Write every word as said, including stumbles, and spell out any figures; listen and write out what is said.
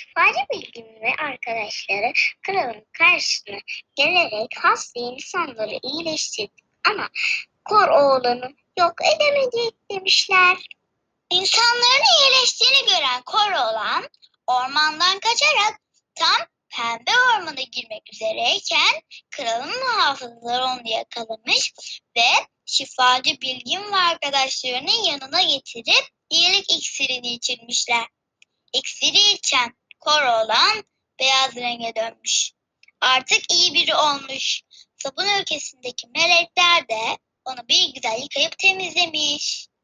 Şifacı Bilgin ve arkadaşları kralın karşısına gelerek hasta insanları iyileştirdi ama kor oğlanı yok edemedik demişler. İnsanların iyileştiğini gören kor oğlan ormandan kaçarak tam pembe ormana girmek üzereyken kralın muhafızları onu yakalamış ve şifacı Bilgin ve arkadaşlarının yanına getirip iyilik iksirini içirmişler. İksiri içen kor oğlan beyaz renge dönmüş. Artık iyi biri olmuş. Sabun ülkesindeki melekler de onu bir güzel yıkayıp temizlemiş.